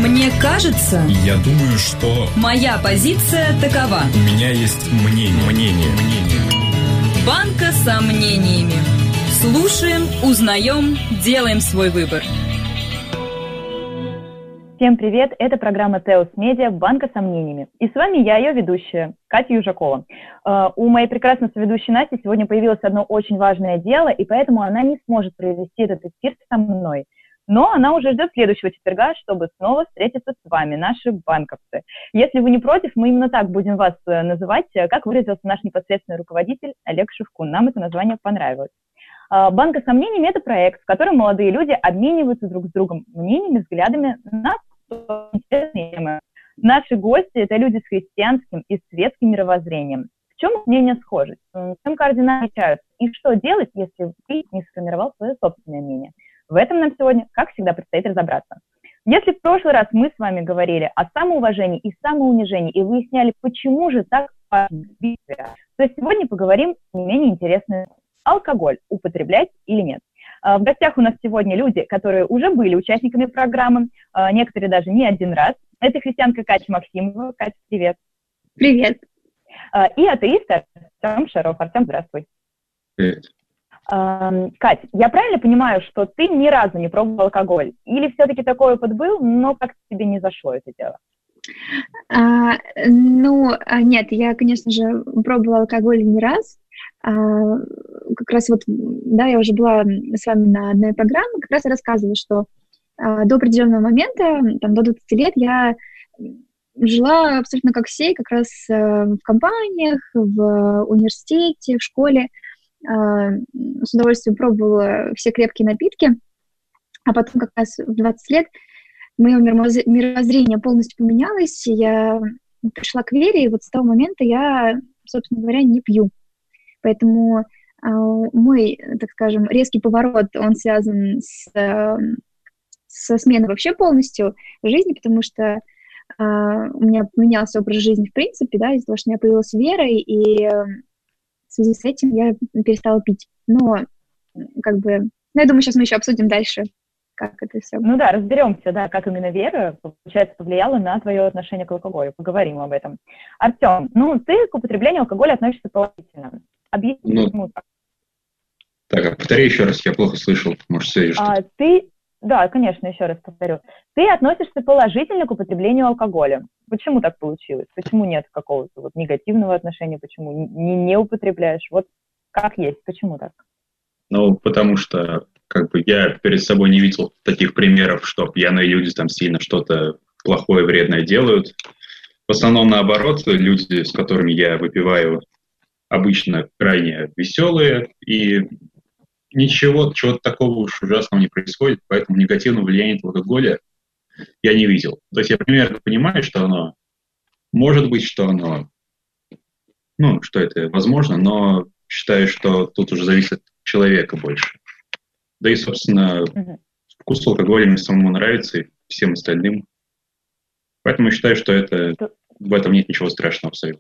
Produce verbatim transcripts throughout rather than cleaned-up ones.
Мне кажется... Я думаю, что... Моя позиция такова. У меня есть мнение. Мнение. Мнение. Банка сомнениями. Слушаем, узнаем, делаем свой выбор. Всем привет, это программа Теос Медиа «Банка сомнениями». И с вами я, ее ведущая, Катя Южакова. Uh, у моей прекрасной соведущей Насти сегодня появилось одно очень важное дело, и поэтому она не сможет провести этот эфир со мной. Но она уже ждет следующего четверга, чтобы снова встретиться с вами, наши банковцы. Если вы не против, мы именно так будем вас называть, как выразился наш непосредственный руководитель Олег Шевкун. Нам это название понравилось. «Банка сомнениями» — это проект, в котором молодые люди обмениваются друг с другом мнениями, взглядами на интересные темы. Наши гости — это люди с христианским и светским мировоззрением. В чем мнения схожи? В чем координаты отличаются? И что делать, если ты не сформировал свое собственное мнение? В этом нам сегодня, как всегда, предстоит разобраться. Если в прошлый раз мы с вами говорили о самоуважении и самоунижении и выясняли, почему же так важно бить себя, то сегодня поговорим не менее интересно: алкоголь употреблять или нет. В гостях у нас сегодня люди, которые уже были участниками программы, некоторые даже не один раз. Это христианка Катя Максимова. Катя, привет. Привет. И атеист Артем Шаров. Артем, здравствуй. Привет. Кать, я правильно понимаю, что ты ни разу не пробовал алкоголь? Или все-таки такой опыт был, но как-то тебе не зашло это дело? А, ну, нет, я, конечно же, пробовала алкоголь не раз. А, как раз вот, да, я уже была с вами на одной программе, как раз и рассказывала, что а, до определенного момента, там, до двадцати лет я жила абсолютно как все, как раз а, в компаниях, в университете, в школе. С удовольствием пробовала все крепкие напитки, а потом как раз в двадцать лет мое мировоззрение полностью поменялось, я пришла к вере, и вот с того момента я, собственно говоря, не пью. Поэтому э, мой, так скажем, резкий поворот, он связан с, э, со сменой вообще полностью жизни, потому что э, у меня поменялся образ жизни в принципе, да, из-за того, что у меня появилась вера, и в связи с этим я перестала пить. Но, как бы, ну, я думаю, сейчас мы еще обсудим дальше, как это все. Ну да, разберемся, да, как именно вера, получается, повлияла на твое отношение к алкоголю. Поговорим об этом. Артем, ну, ты к употреблению алкоголя относишься положительно. Объясни, ну, почему так. Так, повтори еще раз, я плохо слышал. Может, связи что-то. А, ты, да, конечно, еще раз повторю. Ты относишься положительно к употреблению алкоголя. Почему так получилось? Почему нет какого-то вот негативного отношения? Почему не, не употребляешь? Вот как есть, почему так? Ну, потому что как бы я перед собой не видел таких примеров, что пьяные люди там сильно что-то плохое, вредное делают. В основном наоборот, люди, с которыми я выпиваю, обычно крайне веселые, и ничего, чего-то такого уж ужасного не происходит, поэтому негативного влияния алкоголя я не видел. То есть я примерно понимаю, что оно может быть, что оно, ну, что это возможно, но считаю, что тут уже зависит от человека больше. Да и, собственно, mm-hmm. вкус алкоголя мне самому нравится и всем остальным. Поэтому я считаю, что это, в этом нет ничего страшного абсолютно.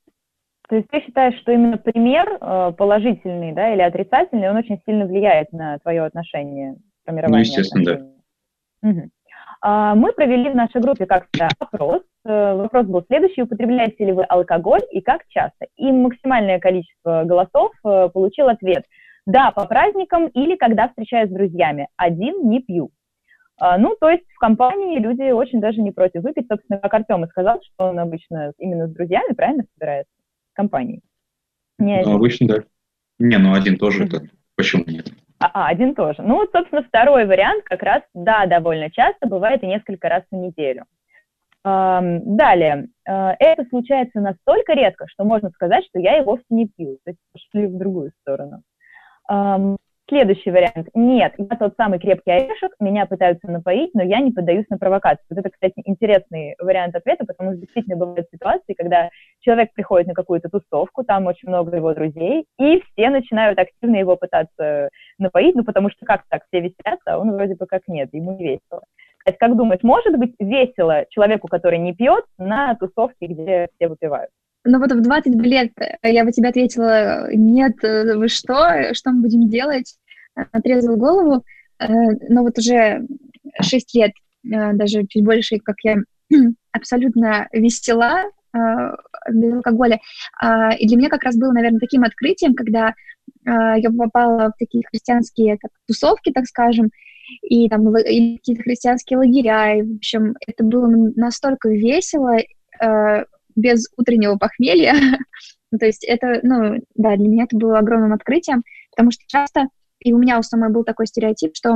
То есть ты считаешь, что именно пример положительный, да, или отрицательный, он очень сильно влияет на твое отношение, формирование Ну, естественно, отношений? Да. Угу. Мы провели в нашей группе как-то опрос. Вопрос был следующий: употребляете ли вы алкоголь и как часто? И максимальное количество голосов получил ответ: да, по праздникам или когда встречаюсь с друзьями. Один не пью. Ну, то есть в компании люди очень даже не против выпить. Собственно, как Артем и сказал, что он обычно именно с друзьями, правильно, собирается в компании? Не один. Ну, обычно, да. Не, ну один тоже. Mm-hmm. Почему нет? А, а, один тоже. Ну, вот, собственно, второй вариант как раз, да, довольно часто, бывает и несколько раз в неделю. Эм, далее. Э, это случается настолько редко, что можно сказать, что я и вовсе не пью. То есть пошли в другую сторону. Эм, следующий вариант. Нет, я тот самый крепкий орешек, меня пытаются напоить, но я не поддаюсь на провокацию. Вот это, кстати, интересный вариант ответа, потому что действительно бывают ситуации, когда человек приходит на какую-то тусовку, там очень много его друзей, и все начинают активно его пытаться напоить, ну, потому что как так, все веселятся, а он вроде бы как нет, ему не весело. Кстати, как думаешь, может быть весело человеку, который не пьет, на тусовке, где все выпивают? Ну вот в двадцать лет я бы тебе ответила: нет, вы что, что мы будем делать? Отрезала голову, но вот уже шесть лет даже чуть больше, как я абсолютно весела без алкоголя. И для меня как раз было, наверное, таким открытием, когда я попала в такие христианские как, тусовки, так скажем, и там и какие-то христианские лагеря. И, в общем, это было настолько весело, без утреннего похмелья. То есть это, ну, да, для меня это было огромным открытием, потому что часто, и у меня у самой был такой стереотип, что,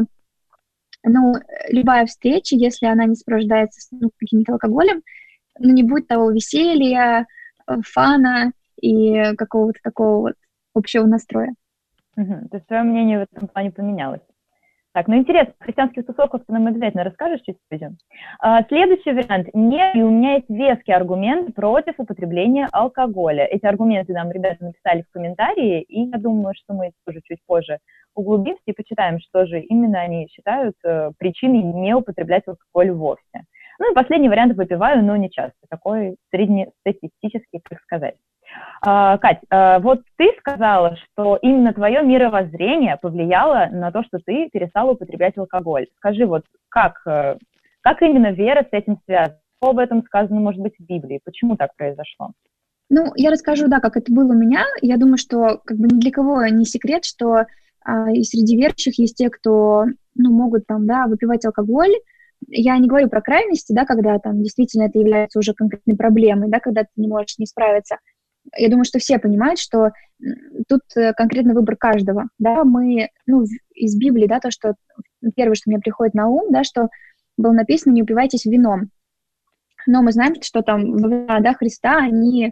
ну, любая встреча, если она не сопровождается с ну, каким-то алкоголем, ну, не будет того веселья, фана и какого-то такого вот общего настроя. Угу. То есть твое мнение в этом плане поменялось. Так, ну интересно, в христианских тусовках ты нам обязательно расскажешь чуть позже. А, следующий вариант. Нет, и у меня есть веский аргумент против употребления алкоголя. Эти аргументы нам ребята написали в комментарии, и я думаю, что мы тоже чуть позже углубимся и почитаем, что же именно они считают э, причиной не употреблять алкоголь вовсе. Ну и последний вариант: выпиваю, но не часто. Такой среднестатистический, как сказать. Uh, Кать, uh, вот ты сказала, что именно твое мировоззрение повлияло на то, что ты перестала употреблять алкоголь. Скажи, вот как, uh, как именно вера с этим связана? Что об этом сказано, может быть, в Библии? Почему так произошло? Ну, я расскажу, да, как это было у меня. Я думаю, что как бы ни для кого не секрет, что uh, и среди верующих есть те, кто, ну, могут там, да, выпивать алкоголь. Я не говорю про крайности, да, когда там действительно это является уже конкретной проблемой, да, когда ты не можешь с ней справиться. Я думаю, что все понимают, что тут конкретно выбор каждого, да, мы, ну, из Библии, да, то, что первое, что мне приходит на ум, да, что было написано: не упивайтесь вином, но мы знаем, что там во времена, да, Христа они, э,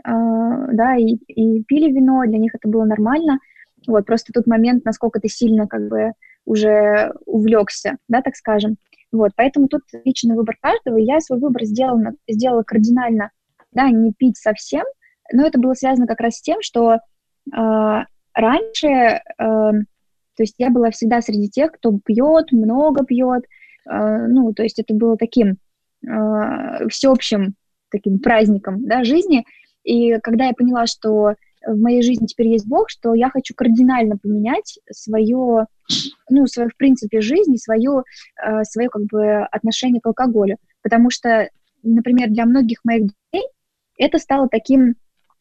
да, и, и пили вино, для них это было нормально, вот, просто тот момент, насколько ты сильно, как бы, уже увлекся, да, так скажем, вот, поэтому тут личный выбор каждого, и я свой выбор сделала, сделала кардинально, да, не пить совсем. Но это было связано как раз с тем, что э, раньше, э, то есть я была всегда среди тех, кто пьет, много пьет, э, ну, то есть это было таким э, всеобщим таким праздником, да, жизни. И когда я поняла, что в моей жизни теперь есть Бог, что я хочу кардинально поменять свое, ну, свое, в принципе, жизнь, свое, э, свое, как бы, отношение к алкоголю. Потому что, например, для многих моих друзей это стало таким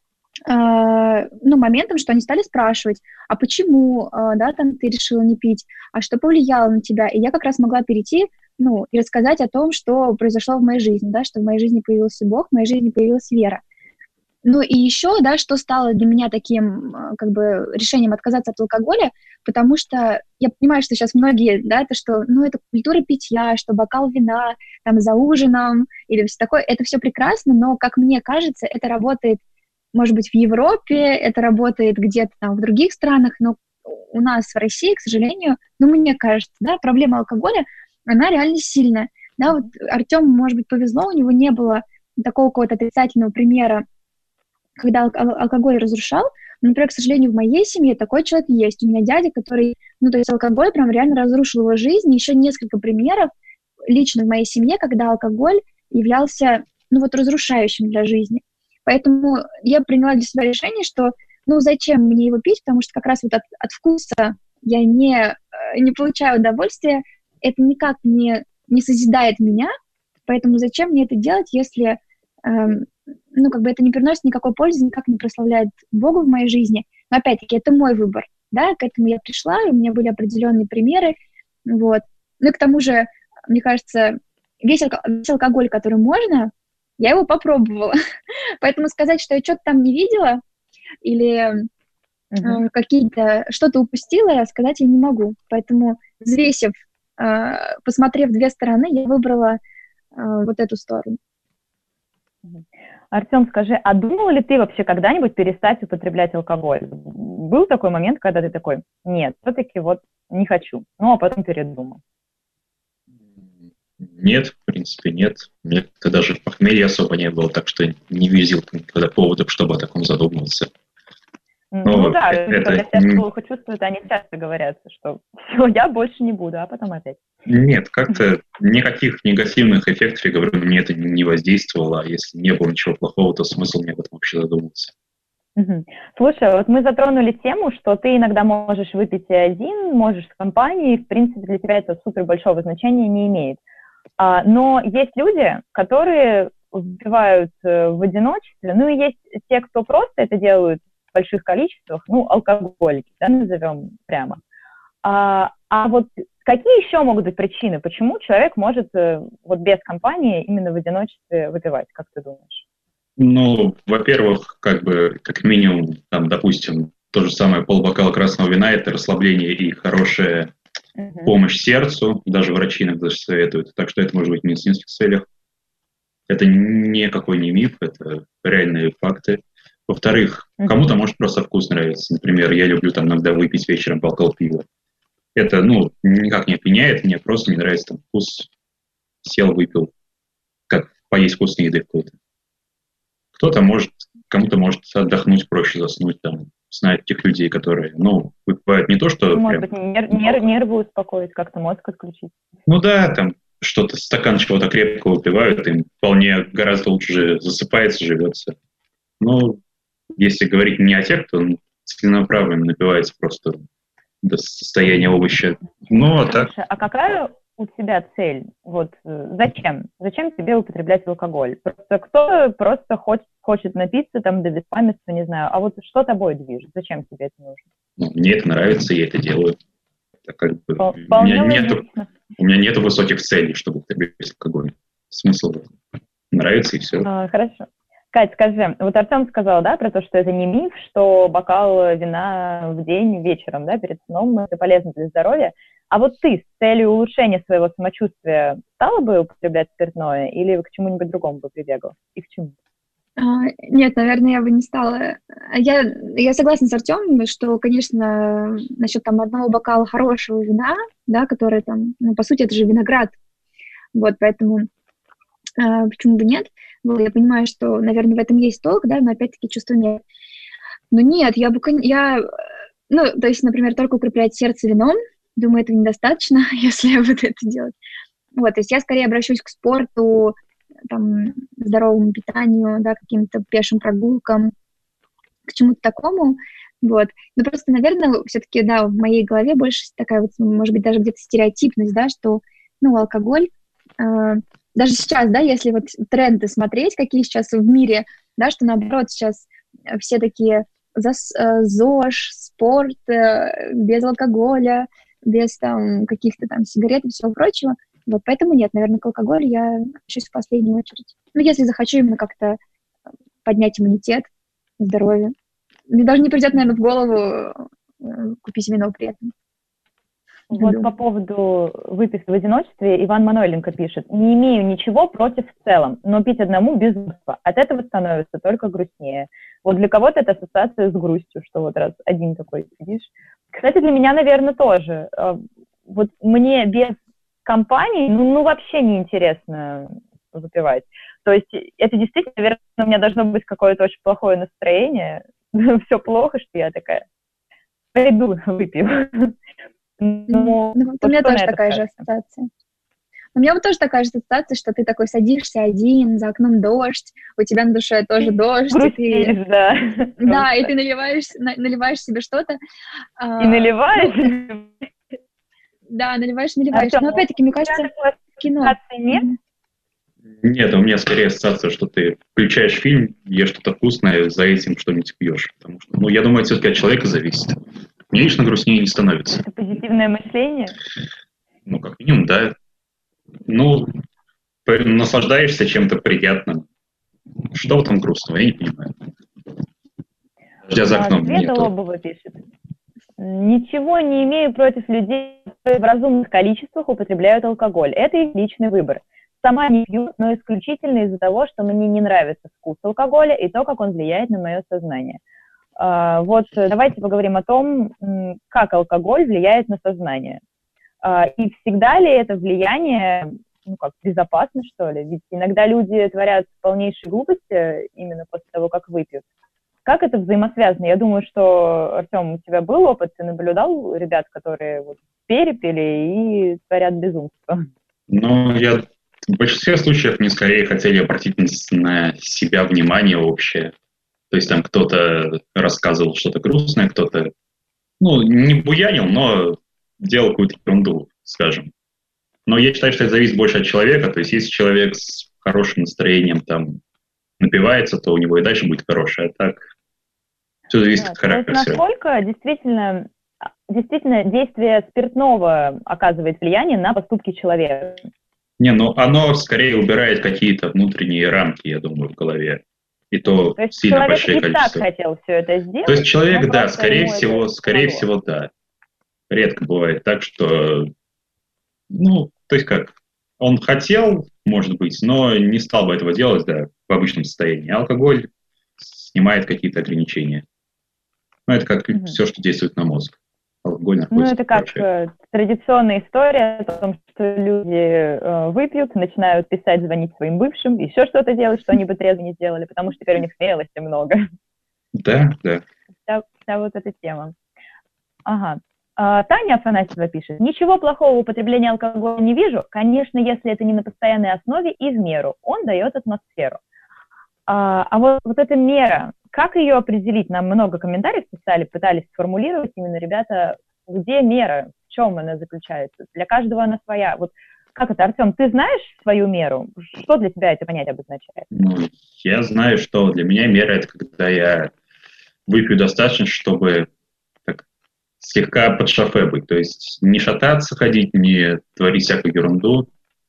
ну, моментом, что они стали спрашивать: а почему, да, там ты решила не пить, а что повлияло на тебя? И я как раз могла перейти, ну, и рассказать о том, что произошло в моей жизни, да, что в моей жизни появился Бог, в моей жизни появилась вера. Ну, и еще, да, что стало для меня таким, как бы, решением отказаться от алкоголя, потому что я понимаю, что сейчас многие, да, это что, ну, это культура питья, что бокал вина, там, за ужином, или все такое, это все прекрасно, но, как мне кажется, это работает, может быть, в Европе, это работает где-то там в других странах, но у нас в России, к сожалению, ну, мне кажется, да, проблема алкоголя, она реально сильная. Да, вот Артему, может быть, повезло, у него не было такого какого-то отрицательного примера, когда ал- алкоголь разрушал. Например, к сожалению, в моей семье такой человек есть. У меня дядя, который, ну, то есть алкоголь прям реально разрушил его жизнь. Еще несколько примеров лично в моей семье, когда алкоголь являлся, ну, вот разрушающим для жизни. Поэтому я приняла для себя решение, что, ну, зачем мне его пить, потому что как раз вот от, от вкуса я не, не получаю удовольствия, это никак не, не созидает меня, поэтому зачем мне это делать, если, эм, ну, как бы это не приносит никакой пользы, никак не прославляет Бога в моей жизни. Но, опять-таки, это мой выбор, да, к этому я пришла, и у меня были определенные примеры, вот. Ну, и к тому же, мне кажется, весь, алко- весь алкоголь, который можно, я его попробовала. Поэтому сказать, что я что-то там не видела или uh-huh. э, какие-то, что-то упустила, сказать я не могу. Поэтому, взвесив, э, посмотрев две стороны, я выбрала э, вот эту сторону. Uh-huh. Артем, скажи, а думала ли ты вообще когда-нибудь перестать употреблять алкоголь? Был такой момент, когда ты такой: нет, все-таки вот не хочу, ну, а потом передумал? Нет, в принципе, нет. Мне даже в похмелье особо не было, так что не видел никогда поводов, чтобы о таком задумываться. Ну, ну да, это... когда все плохо чувствуют, они часто говорят, что все, я больше не буду, а потом опять. Нет, как-то никаких негативных эффектов, я говорю, мне это не воздействовало, а если не было ничего плохого, то смысл мне об этом вообще задумываться. Угу. Слушай, вот мы затронули тему, что ты иногда можешь выпить один, можешь с компанией, в принципе, для тебя это супер большого значения не имеет. А, но есть люди, которые выпивают в одиночестве, ну и есть те, кто просто это делают в больших количествах, ну, алкоголики, да, назовем прямо. А, а вот какие еще могут быть причины, почему человек может вот без компании именно в одиночестве выпивать, как ты думаешь? Ну, во-первых, как бы, как минимум, там, допустим, то же самое полбокала красного вина – это расслабление и хорошая uh-huh. помощь сердцу, даже врачи иногда советуют, так что это может быть в медицинских целях. Это никакой не миф, это реальные факты. Во-вторых, uh-huh. кому-то может просто вкус нравится. Например, я люблю там иногда выпить вечером бокал пива. Это, ну, никак не опьяняет, мне просто не нравится там вкус. Сел, выпил, как поесть вкусной еды какой-то. Кто-то может, кому-то может отдохнуть, проще заснуть, там, знать тех людей, которые, ну, выпивают не то, что... Может прям, быть, нер- нер- нервы успокоить, как-то мозг отключить. Ну да, там, что-то, стакан чего-то крепкого выпивают, им вполне гораздо лучше же засыпается, живется. Ну, если говорить не о тех, кто целенаправленно напивается просто до состояния овоща. Ну, а так... А какая у тебя цель? Вот зачем? Зачем тебе употреблять алкоголь? Просто кто просто хочет, хочет напиться там до беспамятства, не знаю. А вот что тобой движет? Зачем тебе это нужно? Ну, мне это нравится, я это делаю. Это как бы... у, меня нету, у меня нету высоких целей, чтобы употреблять алкоголь. Смысл в этом. Нравится и все. А, хорошо. Кать, скажи, вот Артем сказал, да, про то, что это не миф, что бокал вина в день вечером, да, перед сном, это полезно для здоровья. А вот ты с целью улучшения своего самочувствия стала бы употреблять спиртное или к чему-нибудь другому бы прибегала? И к чему? А, нет, наверное, я бы не стала. Я, я согласна с Артемом, что, конечно, насчет там одного бокала хорошего вина, да, который там, ну, по сути, это же виноград. Вот, поэтому а, почему бы нет? Я понимаю, что, наверное, в этом есть толк, да, но опять-таки чувства нет. Но нет, я бы, я, ну, то есть, например, только укреплять сердце вином, думаю, этого недостаточно, если я буду это делать. Вот, то есть я скорее обращусь к спорту, там, здоровому питанию, да, каким-то пешим прогулкам, к чему-то такому, вот. Но просто, наверное, все-таки, да, в моей голове больше такая вот, может быть, даже где-то стереотипность, да, что, ну, алкоголь, э, даже сейчас, да, если вот тренды смотреть, какие сейчас в мире, да, что, наоборот, сейчас все такие ЗОЖ, спорт, без алкоголя, без там каких-то там сигарет и всего прочего. Вот поэтому нет, наверное, к алкоголю я отношусь в последнюю очередь. Ну, если захочу именно как-то поднять иммунитет, здоровье. Мне даже не придет, наверное, в голову купить вино при этом. Вот Думаю. По поводу выписки в одиночестве Иван Манойленко пишет: «Не имею ничего против в целом, но пить одному безумство. От этого становится только грустнее». Вот для кого-то это ассоциация с грустью, что вот раз один такой сидишь. Кстати, для меня, наверное, тоже. Вот мне без компании, ну, ну вообще неинтересно выпивать. То есть это действительно, наверное, у меня должно быть какое-то очень плохое настроение. Все плохо, что я такая: пойду выпью. Ну, вот у меня тоже такая же ассоциация. У меня вот тоже такая же ассоциация, что ты такой садишься один, за окном дождь, у тебя на душе тоже дождь. Грустишь, и ты... да. Да, и ты наливаешь, наливаешь себе что-то. И наливаешь? Да, наливаешь, наливаешь. Но опять-таки, мне кажется, кино. Нет? Нет, у меня скорее ассоциация, что ты включаешь фильм, ешь что-то вкусное, за этим что-нибудь пьешь. Потому что, ну, я думаю, это все-таки от человека зависит. Мне лично грустнее не становится. Это позитивное мышление? Ну, как минимум, да. Ну, наслаждаешься чем-то приятным. Что там грустного, я не понимаю. Дождя за окном Света нету. Лобова пишет: «Ничего не имею против людей, которые в разумных количествах употребляют алкоголь. Это их личный выбор. Сама не пью, но исключительно из-за того, что мне не нравится вкус алкоголя и то, как он влияет на мое сознание». Uh, вот давайте поговорим о том, как алкоголь влияет на сознание. Uh, и всегда ли это влияние, ну как, безопасно, что ли? Ведь иногда люди творят полнейшие глупости именно после того, как выпьют. Как это взаимосвязано? Я думаю, что, Артем, у тебя был опыт, ты наблюдал ребят, которые вот перепили и творят безумство? Ну, я в большинстве случаев не скорее хотели обратить на себя внимание общее. То есть там кто-то рассказывал что-то грустное, кто-то, ну, не буянил, но делал какую-то ерунду, скажем. Но я считаю, что это зависит больше от человека. То есть если человек с хорошим настроением там напивается, то у него и дальше будет хорошее. А так все зависит Да, от характера. то есть насколько действительно, действительно действие спиртного оказывает влияние на поступки человека? Не, ну оно скорее убирает какие-то внутренние рамки, я думаю, в голове. И то, То есть сильно человек большое и количество. так хотел все это сделать? То есть человек, но да, просто скорее ему всего, это скорее помогло. всего, да. Редко бывает так, что, ну, то есть как, он хотел, может быть, но не стал бы этого делать, да, в обычном состоянии. Алкоголь снимает какие-то ограничения. Ну, это как Мгм. все, что действует на мозг. Алкоголь, Ну, наркотики, это как прочее. э, традиционная история о том, что люди э, выпьют, начинают писать, звонить своим бывшим, еще что-то делать, что они бы трезво не сделали, потому что теперь у них смелости много. Да, да. Вся, вся вот эта тема. Ага. А, Таня Афанасьева пишет: ничего плохого в употреблении алкоголя не вижу. Конечно, если это не на постоянной основе и в меру. Он дает атмосферу. А, а вот, вот эта мера, как ее определить? Нам много комментариев писали, пытались сформулировать именно ребята, где мера, в чем она заключается. Для каждого она своя. Вот как это, Артем, ты знаешь свою меру? Что для тебя это понятие обозначает? Ну, я знаю, что для меня мера — это когда я выпью достаточно, чтобы так, слегка под шофе быть. То есть не шататься, ходить, не творить всякую ерунду.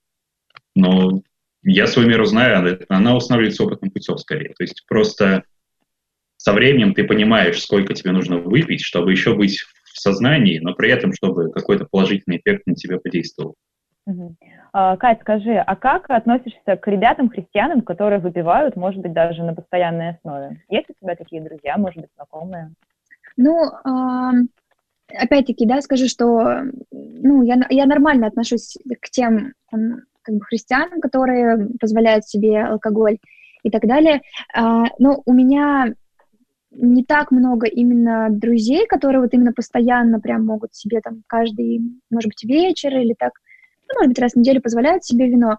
Но я свою меру знаю, она- она устанавливается опытным путем скорее. То есть просто со временем ты понимаешь, сколько тебе нужно выпить, чтобы еще быть в сознании, но при этом, чтобы какой-то положительный эффект на тебя подействовал. Мгм. А, Кать, скажи, а как относишься к ребятам-христианам, которые выпивают, может быть, даже на постоянной основе? Есть у тебя такие друзья, может быть, знакомые? Ну, ам, опять-таки, да, скажу, что ну, я, я нормально отношусь к тем там, как бы христианам, которые позволяют себе алкоголь и так далее. А, но у меня не так много именно друзей, которые вот именно постоянно прям могут себе там каждый, может быть, вечер или так, ну, может быть, раз в неделю позволяют себе вино.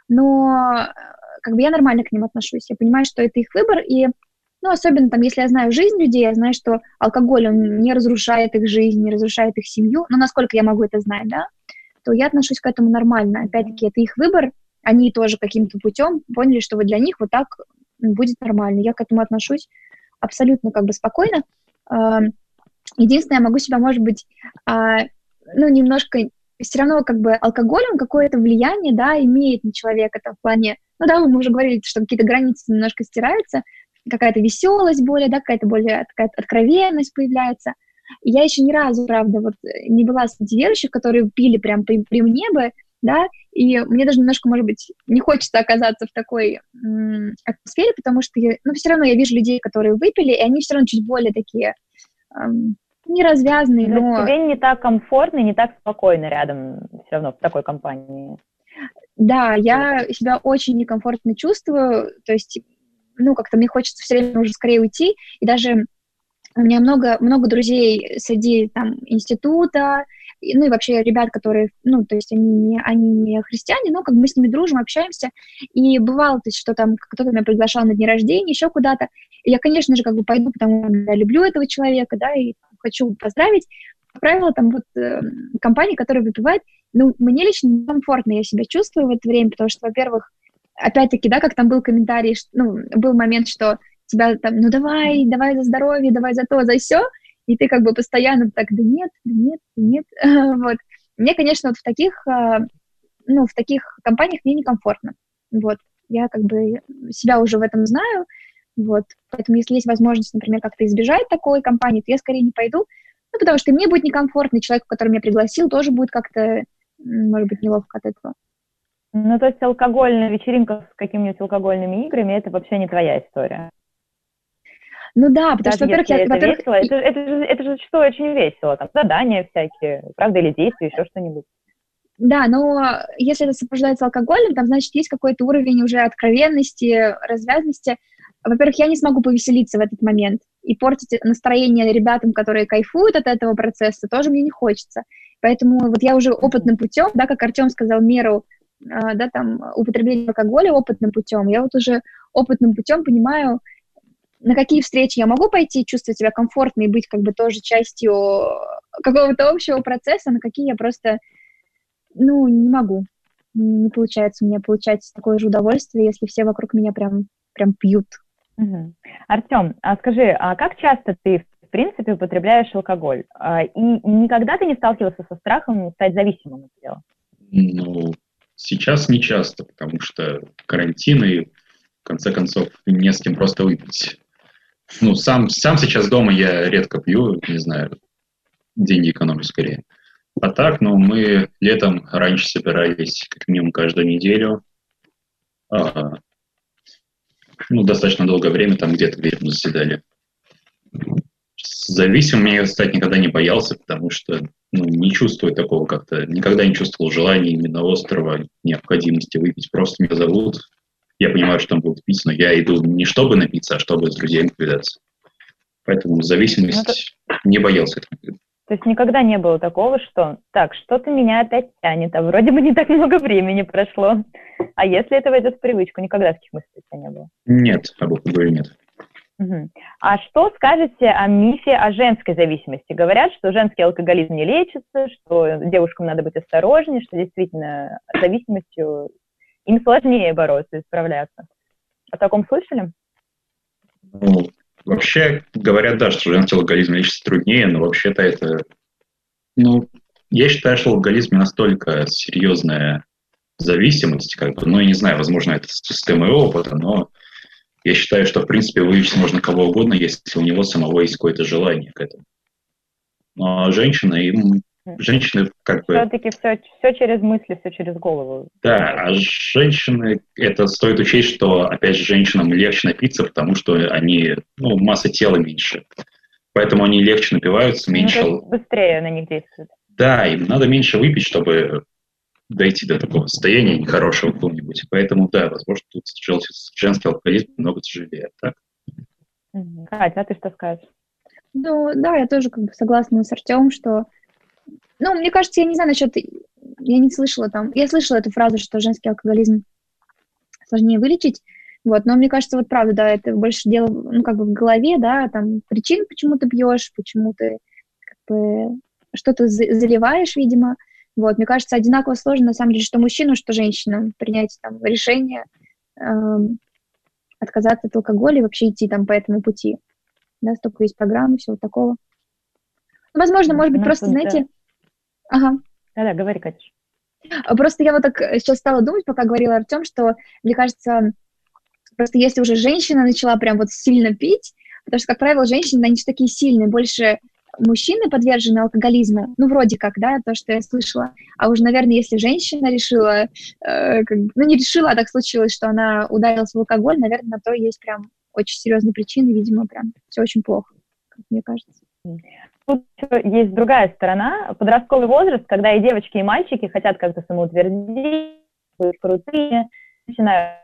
Но э, как бы я нормально к ним отношусь. Я понимаю, что это их выбор, и ну, особенно там, если я знаю жизнь людей, я знаю, что алкоголь, он не разрушает их жизнь, не разрушает их семью, ну, насколько я могу это знать, да, то я отношусь к этому нормально. Опять-таки, это их выбор, они тоже каким-то путем поняли, что вот для них вот так будет нормально. Я к этому отношусь абсолютно как бы спокойно. А, Единственное, я могу себя, может быть, а, ну, немножко, все равно как бы алкоголь, он какое-то влияние, да, имеет на человека, это в плане, ну, да, мы уже говорили, что какие-то границы немножко стираются, какая-то веселость более, да, какая-то более такая откровенность появляется. И я еще ни разу, правда, вот не была среди верующих, которые пили прям при, при мне бы, да, и мне даже немножко, может быть, не хочется оказаться в такой м- атмосфере, потому что, я, ну, все равно я вижу людей, которые выпили, и они все равно чуть более такие эм, неразвязанные, То есть но... тебе не так комфортно и не так спокойно рядом все равно в такой компании? Да, я себя очень некомфортно чувствую, то есть, ну, как-то мне хочется все время уже скорее уйти, и даже у меня много, много друзей среди там института, и, ну и вообще ребят, которые, ну, то есть они не, они не христиане, но как бы мы с ними дружим, общаемся, и бывало, то есть, что там кто-то меня приглашал на день рождения, еще куда-то, и я, конечно же, как бы пойду, потому что я люблю этого человека, да, и хочу поздравить. Как правило, там вот э, компания, которая выпивает, ну, мне лично некомфортно я себя чувствую в это время, потому что, во-первых, опять-таки, да, как там был комментарий, что, ну, был момент, что тебя там, ну, давай, давай за здоровье, давай за то, за сё, и ты как бы постоянно так, да нет, да нет, да нет, вот. Мне, конечно, вот в таких, ну, в таких компаниях мне некомфортно, вот. Я как бы себя уже в этом знаю, вот. Поэтому если есть возможность, например, как-то избежать такой компании, то я скорее не пойду, ну, потому что мне будет некомфортно, и человек, который меня пригласил, тоже будет как-то, может быть, неловко от этого. Ну, то есть алкогольная вечеринка с какими-нибудь алкогольными играми – это вообще не твоя история? Ну да, потому Даже что, во-первых, если я, это во-первых, весело, это, это, же, это же что очень весело, там задания всякие, правда, или действия, еще что-нибудь. Да, но если это сопровождается алкоголем, там, значит, есть какой-то уровень уже откровенности, развязности. Во-первых, я не смогу повеселиться в этот момент и портить настроение ребятам, которые кайфуют от этого процесса, тоже мне не хочется. Поэтому вот я уже опытным путем, да, как Артем сказал, меру, да, там, употребления алкоголя опытным путем, я вот уже опытным путем понимаю, на какие встречи я могу пойти, чувствовать себя комфортно и быть как бы тоже частью какого-то общего процесса, на какие я просто, ну, не могу. не получается у меня получать такое же удовольствие, если все вокруг меня прям, прям пьют. Угу. Артем, а скажи, а как часто ты, в принципе, употребляешь алкоголь? И никогда ты не сталкивался со страхом стать зависимым от этого? Ну, сейчас не часто, потому что карантин, и, в конце концов, не с кем просто выпить. Ну, сам, сам сейчас дома я редко пью, не знаю, деньги экономлю скорее. А так, ну, мы летом раньше собирались как минимум каждую неделю. А, ну, достаточно долгое время, там где-то вечером заседали. Зависимым я стать никогда не боялся, потому что ну, не чувствую такого как-то, никогда не чувствовал желания именно острого, необходимости выпить. Просто меня зовут, я понимаю, что он будет пить, но я иду не чтобы напиться, а чтобы с друзьями повидаться. Поэтому зависимость это... не боялся этого. То есть никогда не было такого, что так, что-то меня опять тянет, а вроде бы не так много времени прошло. А если это войдет в привычку, никогда таких мыслей у тебя не было? Нет, об алкоголе нет. Угу. А что скажете о мифе о женской зависимости? Говорят, что женский алкоголизм не лечится, что девушкам надо быть осторожнее, что действительно с зависимостью им сложнее бороться и справляться. О таком слышали? Ну, вообще говорят, да, что женский алкоголизм лечится труднее, но вообще-то это... Ну, я считаю, что алкоголизм не настолько серьезная зависимость, как бы, ну, я не знаю, возможно, это система опыта, но я считаю, что, в принципе, вылечить можно кого угодно, если у него самого есть какое-то желание к этому. Но женщины, им, женщины как бы... Все-таки все, все через мысли, все через голову. Да, а женщины, это стоит учесть, что, опять же, женщинам легче напиться, потому что они, ну, масса тела меньше. Поэтому они легче напиваются, меньше... Ну, быстрее на них действует. Да, им надо меньше выпить, чтобы дойти до такого состояния нехорошего какого-нибудь. Поэтому, да, возможно, тут женский алкоголизм много тяжелее. Так? Катя, а ты что скажешь? Ну, да, я тоже как бы согласна с Артемом, что... Ну, мне кажется, я не знаю насчет... Я не слышала там... Я слышала эту фразу, что женский алкоголизм сложнее вылечить. Вот, но мне кажется, вот правда, да, это больше дело, ну, как бы в голове, да, там, причин, почему ты пьешь, почему ты, как бы, что-то заливаешь, видимо. Вот, мне кажется, одинаково сложно, на самом деле, что мужчину, что женщину принять там решение э, отказаться от алкоголя и вообще идти там по этому пути. Да, столько есть программ и всего такого. Ну, возможно, может быть, ну, просто, знаете... Да. Ага. Да-да, говори, Катюш. Просто я вот так сейчас стала думать, пока говорил Артем, что, мне кажется, просто если уже женщина начала прям вот сильно пить, потому что, как правило, женщины, они же такие сильные, больше... Мужчины подвержены алкоголизму, ну, вроде как, да, то, что я слышала. А уже, наверное, если женщина решила, э, как, ну, не решила, а так случилось, что она ударилась в алкоголь, наверное, на то есть прям очень серьезные причины, видимо, прям все очень плохо, как мне кажется. Тут есть другая сторона. Подростковый возраст, когда и девочки, и мальчики хотят как-то самоутвердить, быть крутыми, начинают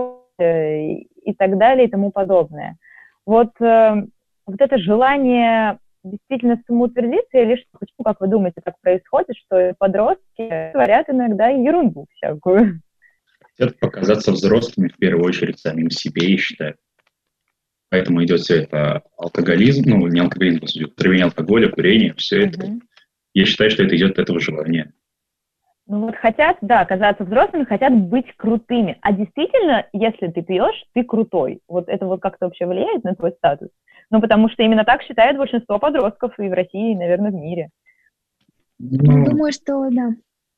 и так далее, и тому подобное. Вот, э, вот это желание... действительно самоутвердиться или что? Почему, как вы думаете, так происходит, что подростки творят иногда ерунду всякую? Хотят показаться взрослыми в первую очередь самим себе, я считаю. Поэтому идет все это алкоголизм, ну, не алкоголизм, а употребление алкоголя, курение, все это. Uh-huh. Я считаю, что это идет от этого желания. Ну вот хотят, да, казаться взрослыми, хотят быть крутыми. А действительно, если ты пьешь, ты крутой. Вот это вот как-то вообще влияет на твой статус? Ну, потому что именно так считает большинство подростков и в России, и, наверное, в мире. Ну, думаю, что да.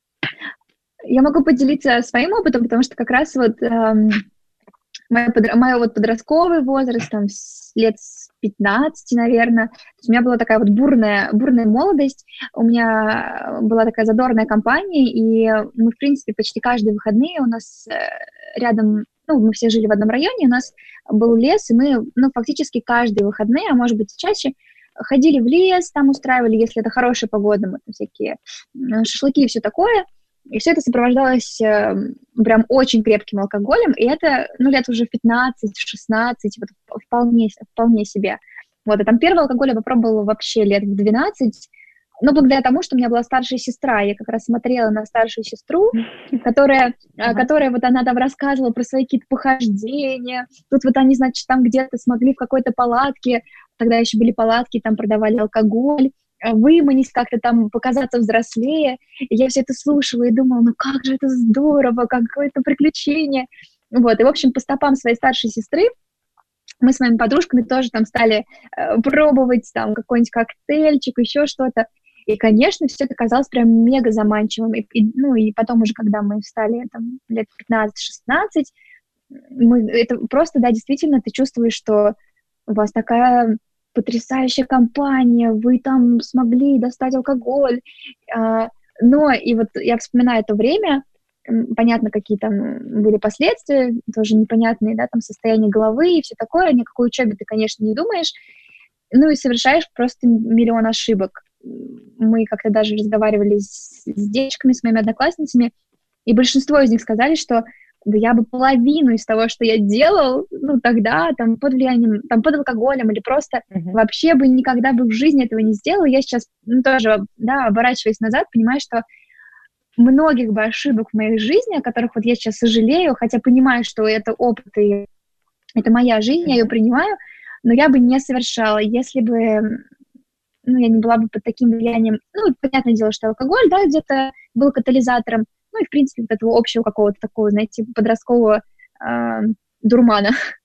Я могу поделиться своим опытом, потому что как раз вот эм, мой, подро- мой вот подростковый возраст, там, с лет с пятнадцати, наверное, то есть у меня была такая вот бурная, бурная молодость, у меня была такая задорная компания, и мы, в принципе, почти каждые выходные у нас рядом... Ну, мы все жили в одном районе, у нас был лес, и мы, ну, фактически каждые выходные, а может быть и чаще, ходили в лес, там устраивали, если это хорошая погода, мы там всякие шашлыки и все такое. И все это сопровождалось э, прям очень крепким алкоголем, и это, ну, лет уже в пятнадцать-шестнадцать, вот вполне, вполне себе. Вот, и там первый алкоголь я попробовала вообще лет в двенадцать, но благодаря тому, что у меня была старшая сестра, я как раз смотрела на старшую сестру, которая, uh-huh. которая вот она там рассказывала про свои какие-то похождения, тут вот они, значит, там где-то смогли в какой-то палатке, тогда еще были палатки, там продавали алкоголь, выманить, как-то там показаться взрослее. И я все это слушала и думала, ну как же это здорово, какое-то приключение. Вот, и, в общем, по стопам своей старшей сестры мы с моими подружками тоже там стали э, пробовать там какой-нибудь коктейльчик, еще что-то. И, конечно, все это казалось прям мега заманчивым. И, и, ну, и потом уже, когда мы стали там лет пятнадцать-шестнадцать, мы, это просто, да, действительно, ты чувствуешь, что у вас такая потрясающая компания, вы там смогли достать алкоголь. А, но, и вот я вспоминаю это время, понятно, какие там были последствия, тоже непонятные, да, там состояние головы и все такое, о никакой учебе ты, конечно, не думаешь, ну и совершаешь просто миллион ошибок. Мы как-то даже разговаривали с, с девочками, с моими одноклассницами, и большинство из них сказали, что да я бы половину из того, что я делал, ну, тогда, там, под влиянием, там, под алкоголем или просто mm-hmm. вообще бы никогда бы в жизни этого не сделал. Я сейчас, ну, тоже, да, оборачиваясь назад, понимаю, что многих бы ошибок в моей жизни, о которых вот я сейчас сожалею, хотя понимаю, что это опыт и это моя жизнь, я ее принимаю, но я бы не совершала, если бы, ну, я не была бы под таким влиянием. Ну, понятное дело, что алкоголь, да, где-то был катализатором, ну, и, в принципе, вот этого общего какого-то такого, знаете, подросткового э, дурмана.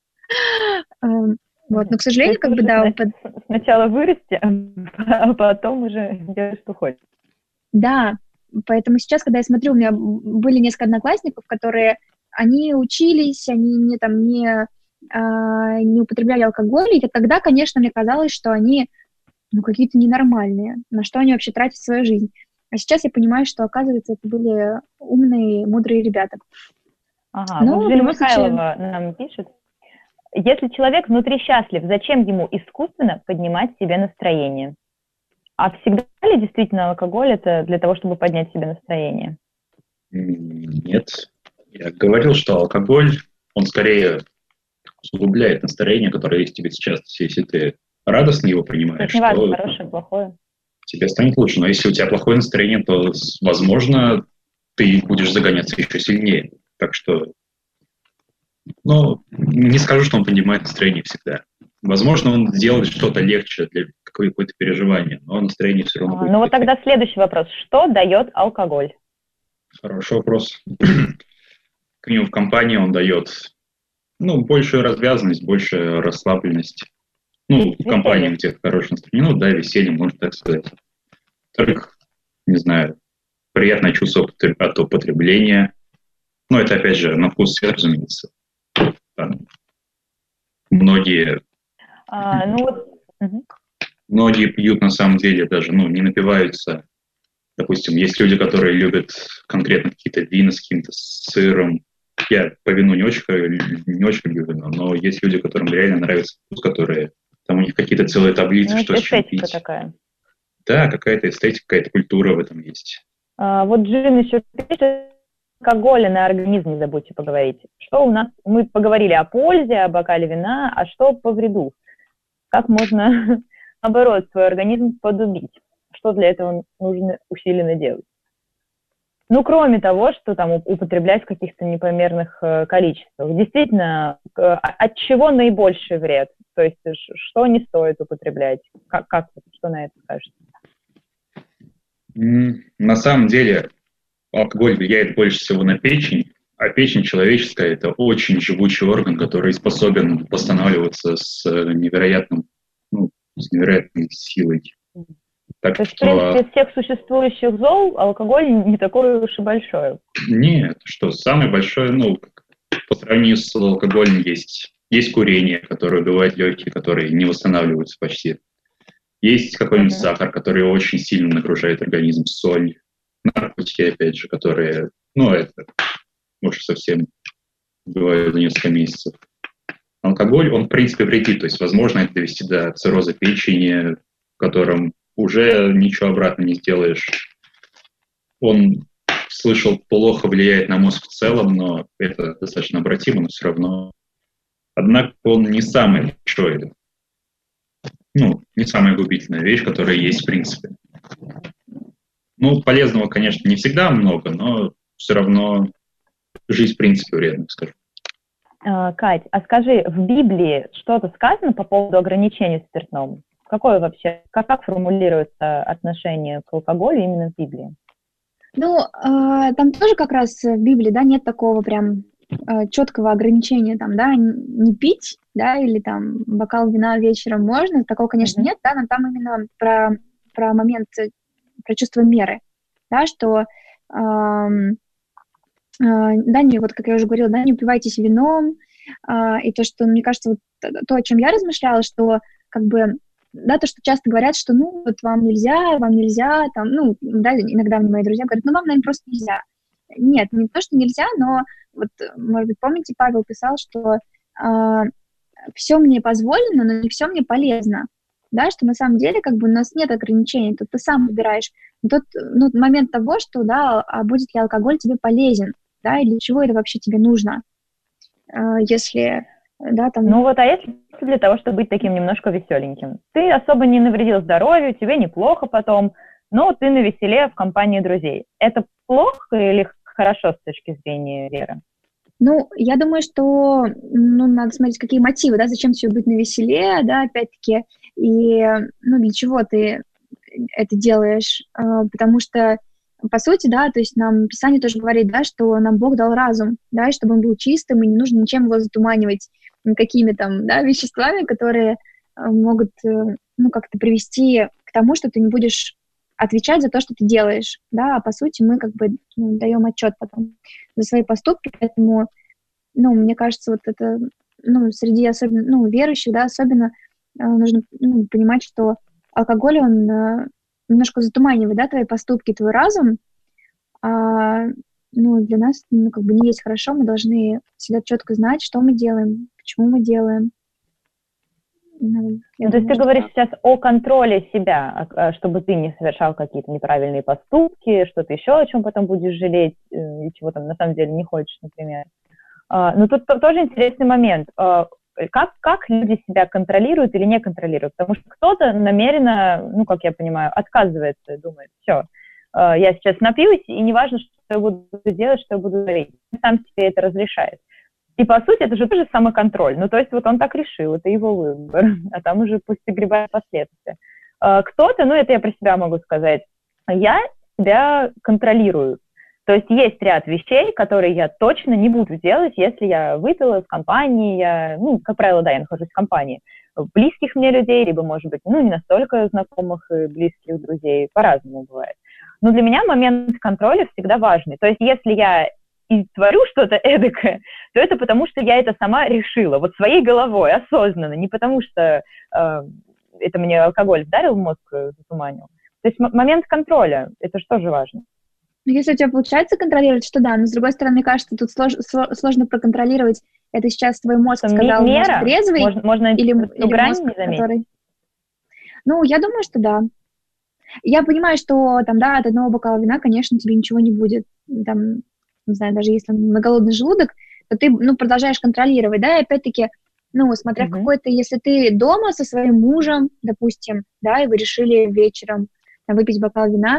Вот, но, к сожалению, как бы, да... Сначала вырасти, а потом уже делать, что хочешь. Да. Поэтому сейчас, когда я смотрю, у меня были несколько одноклассников, которые, они учились, они не, там, не, а, не употребляли алкоголь, и тогда, конечно, мне казалось, что они, ну, какие-то ненормальные, на что они вообще тратят свою жизнь. А сейчас я понимаю, что, оказывается, это были умные, мудрые ребята. Ага, ну, вот Жена Михайлова случае... нам пишет, если человек внутри счастлив, зачем ему искусственно поднимать себе настроение? А всегда ли действительно алкоголь это для того, чтобы поднять себе настроение? Нет. Я говорил, что алкоголь, он скорее усугубляет настроение, которое есть у тебя сейчас. Если ты радостно его принимаешь, это не важно, хорошее, плохое. Тебе станет лучше. Но если у тебя плохое настроение, то, возможно, ты будешь загоняться еще сильнее. Так что, ну, не скажу, что он поднимает настроение всегда. Возможно, он сделает что-то легче для какое-то переживание, но настроение все равно а, будет. Ну вот тогда следующий вопрос. Что дает алкоголь? Хороший вопрос. К нему в компании он дает, ну, большую развязанность, большую расслабленность. Ну, веселье. В компании, где хорошее настроение. Ну, да, веселье, можно так сказать. Во-вторых, не знаю, приятное чувство от употребления. Ну, это, опять же, на вкус всех, разумеется. Там многие... А, ну вот... угу. Многие пьют, на самом деле, даже, ну, не напиваются. Допустим, есть люди, которые любят конкретно какие-то вина с каким-то сыром. Я по вину не очень, не очень люблю вино, но есть люди, которым реально нравится вкус, которые... Там у них какие-то целые таблицы, ну, что с чем пить. Такая. Да, какая-то эстетика, какая-то культура в этом есть. А, вот Джин еще пишет, алкоголя на организм не забудьте поговорить. Что у нас... Мы поговорили о пользе, о бокале вина, а что по вреду? Как можно... наоборот, свой организм подубить. Что для этого нужно усиленно делать? Ну, кроме того, что там употреблять в каких-то непомерных э, количествах. Действительно, э, от чего наибольший вред? То есть, что не стоит употреблять? Как, как что на это скажете? На самом деле, алкоголь влияет больше всего на печень, а печень человеческая – это очень живучий орган, который способен восстанавливаться с невероятным, ну, с невероятной силой. Так То есть, что... в принципе, из всех существующих зол алкоголь не такой уж и большой. Нет, что самое большое, ну, по сравнению с алкоголем есть, есть курение, которое убивает легкие, которые не восстанавливаются почти. Есть какой-нибудь mm-hmm. сахар, который очень сильно нагружает организм, соль, наркотики, опять же, которые, ну, это, может, совсем убивают за несколько месяцев. Алкоголь, он, в принципе, вредит, то есть, возможно, это довести до цирроза печени, в котором уже ничего обратно не сделаешь. Он, слышал, плохо влияет на мозг в целом, но это достаточно обратимо, но все равно. Однако он не самый большой, ну, не самая губительная вещь, которая есть в принципе. Ну, полезного, конечно, не всегда много, но все равно жизнь в принципе вредна, скажу. Кать, а скажи, в Библии что-то сказано по поводу ограничения спиртному? Какое вообще, как, как формулируется отношение к алкоголю именно в Библии? Ну, э, там тоже как раз в Библии, да, нет такого прям э, четкого ограничения, там, да, не пить, да, или там бокал вина вечером можно, такого, конечно, mm-hmm. нет, да, но там именно про, про момент, про чувство меры, да, что, э, э, да, не, вот как я уже говорила, да, не упивайтесь вином, э, и то, что, мне кажется, вот то, о чем я размышляла, что, как бы, да, то, что часто говорят, что, ну, вот вам нельзя, вам нельзя, там, ну, да, иногда мне мои друзья говорят, ну, вам, наверное, просто нельзя. Нет, не то, что нельзя, но вот, может быть, помните, Павел писал, что э, все мне позволено, но не все мне полезно, да, что на самом деле, как бы, у нас нет ограничений, тут ты сам выбираешь. Тот, ну, момент того, что, да, а будет ли алкоголь тебе полезен, да, и для чего это вообще тебе нужно, э, если... Да, там... Ну вот, а если для того, чтобы быть таким немножко веселеньким? Ты особо не навредил здоровью, тебе неплохо потом, но ты навеселе в компании друзей. Это плохо или хорошо с точки зрения веры? Ну, я думаю, что ну, надо смотреть, какие мотивы, да, зачем тебе быть навеселе, да, опять-таки, и ну, для чего ты это делаешь, потому что, по сути, да, то есть нам Писание тоже говорит, да, что нам Бог дал разум, да, и чтобы он был чистым, и не нужно ничем его затуманивать, какими там, да, веществами, которые могут, ну, как-то привести к тому, что ты не будешь отвечать за то, что ты делаешь, да, а по сути мы как бы ну, даем отчет потом за свои поступки, поэтому, ну, мне кажется, вот это, ну, среди особенно, ну, верующих, да, особенно э, нужно ну, понимать, что алкоголь, он э, немножко затуманивает, да, твои поступки, твой разум, а, ну, для нас, ну, как бы не есть хорошо, мы должны всегда четко знать, что мы делаем, почему мы делаем. Ну, ну, то есть ты говоришь так. Сейчас о контроле себя, чтобы ты не совершал какие-то неправильные поступки, что-то еще, о чем потом будешь жалеть, и чего там на самом деле не хочешь, например. Но тут тоже интересный момент. Как, как люди себя контролируют или не контролируют? Потому что кто-то намеренно, ну, как я понимаю, отказывается и думает, все, я сейчас напьюсь, и неважно, что я буду делать, что я буду говорить. Сам себе это разрешает. И, по сути, это же тоже самоконтроль. Ну, то есть вот он так решил, это его выбор, а там уже пусть погребает последствия. Кто-то, ну, это я про себя могу сказать, я себя контролирую. То есть есть ряд вещей, которые я точно не буду делать, если я выпила в компании, я, ну, как правило, да, я нахожусь в компании близких мне людей, либо, может быть, ну, не настолько знакомых и близких друзей, по-разному бывает. Но для меня момент контроля всегда важный. То есть если я и творю что-то эдакое, то это потому, что я это сама решила, вот своей головой, осознанно, не потому что э, это мне алкоголь вдарил в мозг, затуманил. То есть м- момент контроля, это же тоже важно. Если у тебя получается контролировать, что да, но с другой стороны, кажется, тут слож, сложно проконтролировать, это сейчас твой мозг что сказал, мера? Мозг трезвый, можно, можно или, или мозг, не который... Ну, я думаю, что да. Я понимаю, что там, да, от одного бокала вина, конечно, тебе ничего не будет, там, не знаю, даже если на голодный желудок, то ты, ну, продолжаешь контролировать, да, и опять-таки, ну, смотря mm-hmm. в какой-то, если ты дома со своим мужем, допустим, да, и вы решили вечером там, выпить бокал вина,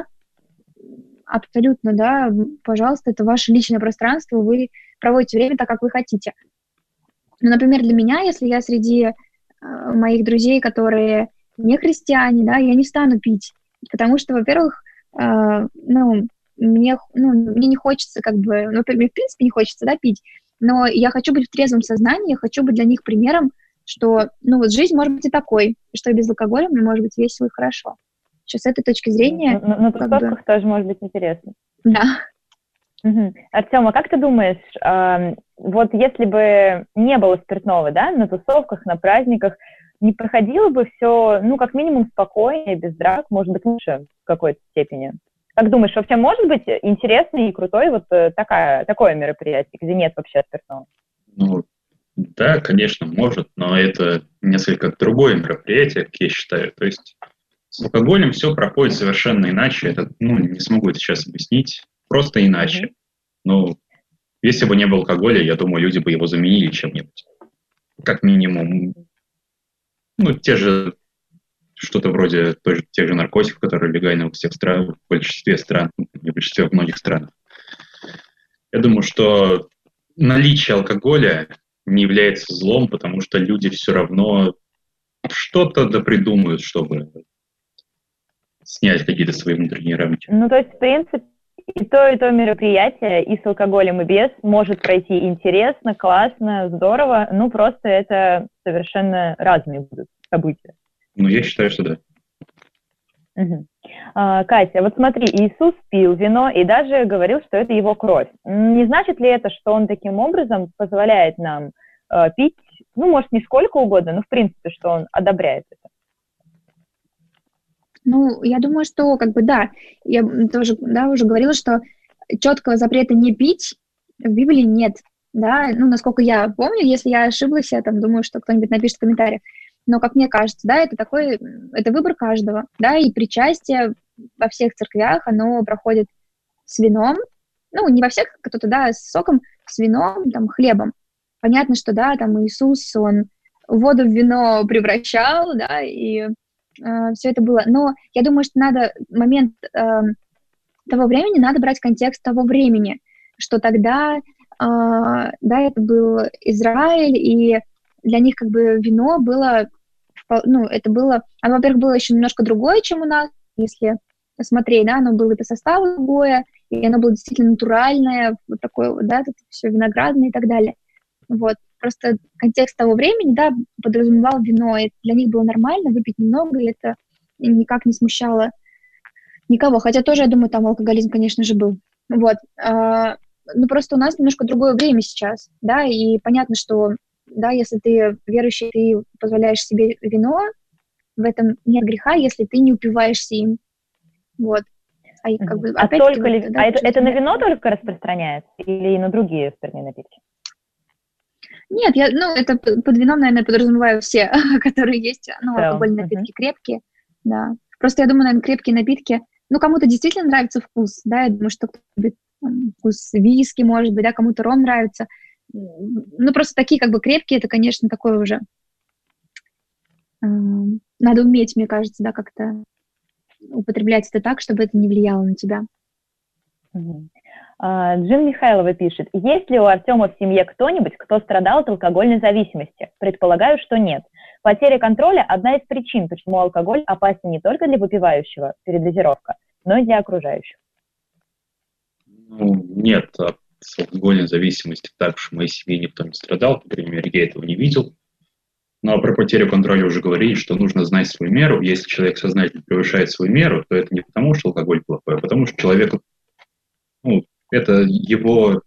абсолютно, да, пожалуйста, это ваше личное пространство, вы проводите время так, как вы хотите. Ну, например, для меня, если я среди э, моих друзей, которые не христиане, да, я не стану пить, потому что, во-первых, э, ну, мне, ну, мне не хочется, как бы, ну, мне, в принципе, не хочется, да, пить, но я хочу быть в трезвом сознании, я хочу быть для них примером, что, ну, вот жизнь может быть и такой, что без алкоголя мне может быть весело и хорошо. Что с этой точки зрения... На, на тусовках бы... тоже может быть интересно. Да. Угу. Артем, а как ты думаешь, э, вот если бы не было спиртного, да, на тусовках, на праздниках, не проходило бы все, ну, как минимум, спокойнее, без драк, может быть, лучше в какой-то степени? Как думаешь, вообще может быть интересный и крутой вот такая, такое мероприятие, где нет вообще спиртного? Ну, да, конечно, может, но это несколько другое мероприятие, как я считаю. То есть с алкоголем все проходит совершенно иначе. Это, ну, не смогу это сейчас объяснить. Просто иначе. Mm-hmm. Ну, если бы не было алкоголя, я думаю, люди бы его заменили чем-нибудь. Как минимум, ну, те же, что-то вроде тоже, тех же наркотиков, которые легальны во всех странах, в большинстве стран, не в большинстве, в многих странах. Я думаю, что наличие алкоголя не является злом, потому что люди все равно что-то да придумают, чтобы снять какие-то свои внутренние рамки. Ну, то есть, в принципе, и то, и то мероприятие, и с алкоголем, и без, может пройти интересно, классно, здорово, ну, просто это совершенно разные будут события. Ну, я считаю, что да. Угу. А, Катя, вот смотри, Иисус пил вино и даже говорил, что это его кровь. Не значит ли это, что он таким образом позволяет нам э, пить, ну, может, не сколько угодно, но, в принципе, что он одобряет это? Ну, я думаю, что, как бы, да, я тоже, да, уже говорила, что четкого запрета не пить в Библии нет, да, ну, насколько я помню, если я ошиблась, я там думаю, что кто-нибудь напишет в комментариях, но, как мне кажется, да, это такой, это выбор каждого, да, и причастие во всех церквях, оно проходит с вином, ну, не во всех, кто-то, да, с соком, с вином, там, хлебом. Понятно, что, да, там Иисус, он воду в вино превращал, да, и Uh, все это было. Но я думаю, что надо момент uh, того времени, надо брать контекст того времени, что тогда, uh, да, это был Израиль, и для них как бы вино было, ну, это было, оно, во-первых, было еще немножко другое, чем у нас, если смотреть, да, оно было по составу другое, и оно было действительно натуральное, вот такое вот, да, тут все виноградное и так далее. Вот. Просто контекст того времени, да, подразумевал вино, и для них было нормально выпить немного, и это никак не смущало никого. Хотя тоже, я думаю, там алкоголизм, конечно же, был. Вот. А, ну, просто у нас немножко другое время сейчас, да, и понятно, что, да, если ты верующий, ты позволяешь себе вино, в этом нет греха, если ты не упиваешься им. Вот. А, как бы, а, только вот, ли... да, а это, это на вино только распространяется или и на другие спиртные напитки? Нет, я, ну, это под вином, наверное, подразумеваю все, которые есть, ну, yeah. алкогольные напитки uh-huh. крепкие, да. Просто я думаю, наверное, крепкие напитки, ну, кому-то действительно нравится вкус, да, я думаю, что кто-то любит там, вкус виски, может быть, да, кому-то ром нравится. Ну, просто такие, как бы, крепкие, это, конечно, такое уже. Э, надо уметь, мне кажется, да, как-то употреблять это так, чтобы это не влияло на тебя. Uh-huh. Джин Михайлова пишет, есть ли у Артема в семье кто-нибудь, кто страдал от алкогольной зависимости? Предполагаю, что нет. Потеря контроля – одна из причин, почему алкоголь опасен не только для выпивающего, передозировка, но и для окружающих. Ну, нет, с алкогольной зависимостью так уж в моей семье никто не страдал, по крайней мере, я этого не видел. Ну, а про потерю контроля уже говорили, что нужно знать свою меру. Если человек сознательно превышает свою меру, то это не потому, что алкоголь плохой, а потому что человеку, ну, это его,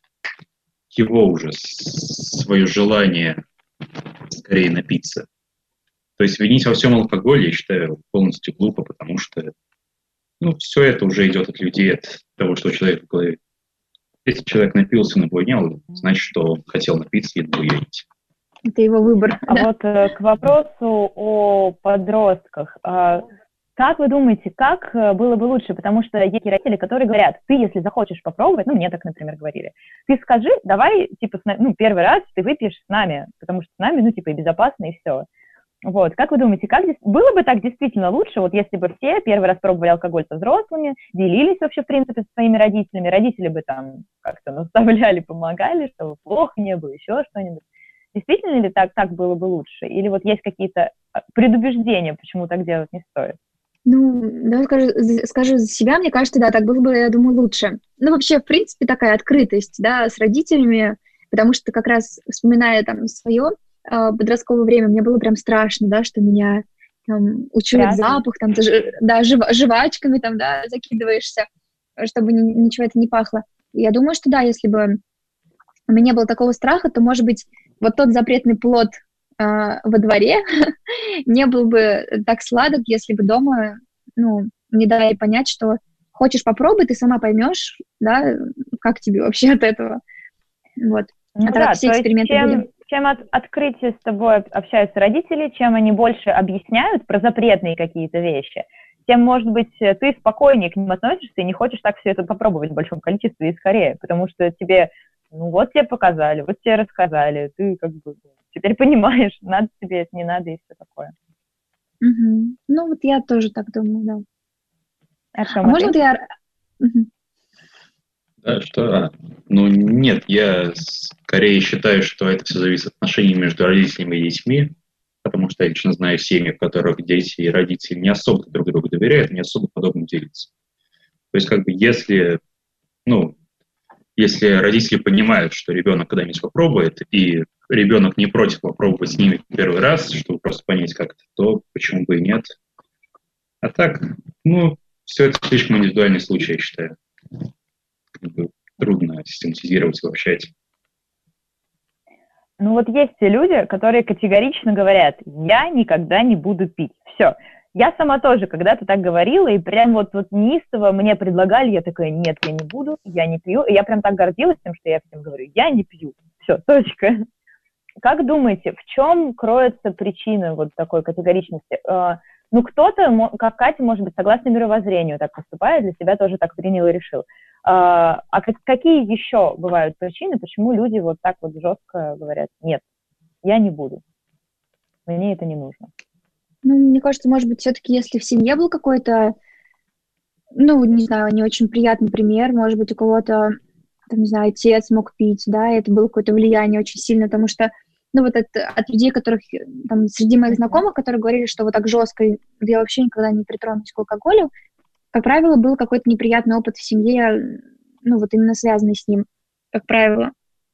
его уже свое желание скорее напиться. То есть винить во всем алкоголь, я считаю, полностью глупо, потому что ну, все это уже идет от людей, от того, что человек в голове. Если человек напился, наблюдал, значит, что он хотел напиться и наблюдать. Это его выбор. А да. вот э, к вопросу о подростках. Э, Как вы думаете, как было бы лучше? Потому что есть родители, которые говорят, ты, если захочешь попробовать, ну, мне так, например, говорили, ты скажи, давай, типа, ну, первый раз ты выпьешь с нами, потому что с нами, ну, типа, и безопасно, и все. Вот, как вы думаете, как здесь... было бы так действительно лучше, вот если бы все первый раз пробовали алкоголь со взрослыми, делились вообще, в принципе, со своими родителями, родители бы там как-то наставляли, помогали, чтобы плохо не было, еще что-нибудь. Действительно ли так, так было бы лучше? Или вот есть какие-то предубеждения, почему так делать не стоит? Ну, давай скажу, скажу за себя, мне кажется, да, так было бы, я думаю, лучше. Ну, вообще, в принципе, такая открытость, да, с родителями, потому что как раз, вспоминая там свое э, подростковое время, мне было прям страшно, да, что меня там учует запах, там, ты, да, жив, жвачками там, да, закидываешься, чтобы ни, ничего это не пахло. И я думаю, что да, если бы у меня не было такого страха, то, может быть, вот тот запретный плод во дворе не был бы так сладок, если бы дома, ну, не дали понять, что хочешь попробуй, ты сама поймешь, да, как тебе вообще от этого. Вот. Ну, а да, все эксперименты чем, были. Чем от, открытие с тобой общаются родители, чем они больше объясняют про запретные какие-то вещи, тем, может быть, ты спокойнее к ним относишься и не хочешь так все это попробовать в большом количестве и скорее, потому что тебе, ну, вот тебе показали, вот тебе рассказали, ты как бы... Теперь понимаешь, надо тебе это, не надо и все такое. Угу. Ну, вот я тоже так думаю, да. Артем, а можно вот я... Угу. Да, что? Ну, нет, я скорее считаю, что это все зависит от отношений между родителями и детьми, потому что я лично знаю семьи, в которых дети и родители не особо друг другу доверяют, не особо подобным делятся. То есть, как бы, если, ну, если родители понимают, что ребенок когда-нибудь попробует, и ребенок не против попробовать с ними первый раз, чтобы просто понять, как это, то почему бы и нет. А так, ну, все это слишком индивидуальный случай, я считаю. Как бы трудно систематизировать, обобщать. Ну вот есть те люди, которые категорично говорят: я никогда не буду пить. Все. Я сама тоже когда-то так говорила, и прям вот, вот неистово мне предлагали, я такая: нет, я не буду, я не пью. И я прям так гордилась тем, что я всем говорю: я не пью. Все, точка. Как думаете, в чем кроется причина вот такой категоричности? Ну, кто-то, как Катя, может быть, согласно мировоззрению так поступает, для себя тоже так принял и решил. А какие еще бывают причины, почему люди вот так вот жестко говорят: нет, я не буду, мне это не нужно? Ну, мне кажется, может быть, все-таки, если в семье был какой-то, ну, не знаю, не очень приятный пример, может быть, у кого-то, там, не знаю, отец мог пить, да, и это было какое-то влияние очень сильно, потому что, ну, вот от, от людей, которых, там, среди моих знакомых, которые говорили, что вот так жестко, я вообще никогда не притронусь к алкоголю, как правило, был какой-то неприятный опыт в семье, ну, вот именно связанный с ним, как правило.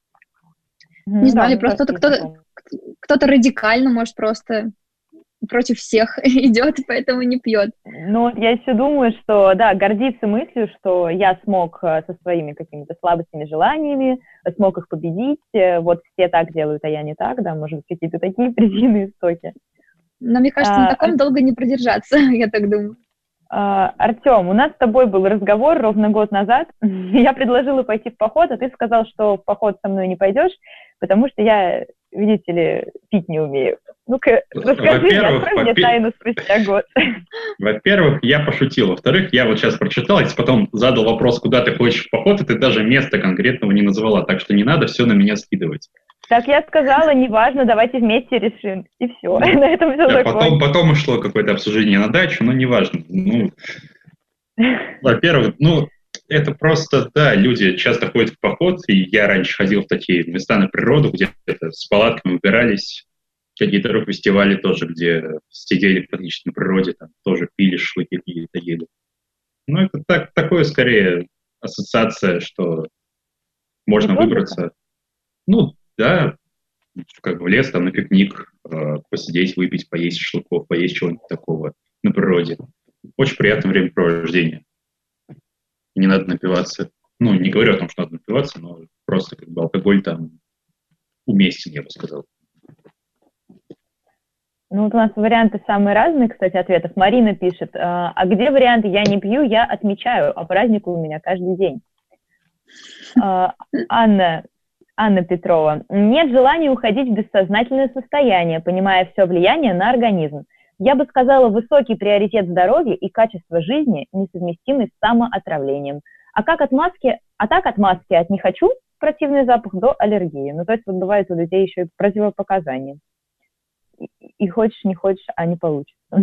Mm-hmm. Не знаю, да, просто кто-то, кто-то, кто-то радикально, может, просто против всех идет, поэтому не пьет. Ну, я еще думаю, что, да, гордиться мыслью, что я смог со своими какими-то слабостями, желаниями, смог их победить, вот все так делают, а я не так, да, может быть, какие-то такие причины, истоки. Но мне кажется, а, на таком а... долго не продержаться, я так думаю. Uh, Артем, у нас с тобой был разговор ровно год назад. Я предложила пойти в поход, а ты сказал, что в поход со мной не пойдешь, потому что я, видите ли, пить не умею. Ну-ка, расскажи мне, открой мне тайну спустя год. Во-первых, я пошутил. Во-вторых, я вот сейчас прочитал, и потом задал вопрос, куда ты хочешь в поход, и ты даже места конкретного не назвала, так что не надо все на меня скидывать. Так я сказала, неважно, давайте вместе решим. И все, на этом все закончилось. Потом, потом ушло какое-то обсуждение на дачу, но неважно. Ну, во-первых, ну, это просто, да, люди часто ходят в поход, и я раньше ходил в такие места на природу, где с палатками убирались, какие-то рок-фестивали тоже, где сидели практически на природе, там тоже пили, шашлыки какие-то ели. Ну, это так, такое, скорее, ассоциация, что можно ну, выбраться. Ну, да, как бы в лес, там, на пикник, э, посидеть, выпить, поесть шашлыков, поесть чего-нибудь такого на природе. Очень приятное времяпровождение. Не надо напиваться. Ну, не говорю о том, что надо напиваться, но просто как бы алкоголь там уместен, я бы сказал. Ну, вот у нас варианты самые разные, кстати, ответов. Марина пишет: а где варианты «я не пью», я отмечаю, а праздник у меня каждый день. А, Анна... Анна Петрова. Нет желания уходить в бессознательное состояние, понимая все влияние на организм. Я бы сказала, высокий приоритет здоровья и качества жизни, несовместимый с самоотравлением. А как от маски, а так от маски от «не хочу» противный запах до аллергии. Ну, то есть вот бывает у людей еще и противопоказания. И, и хочешь, не хочешь, а не получится.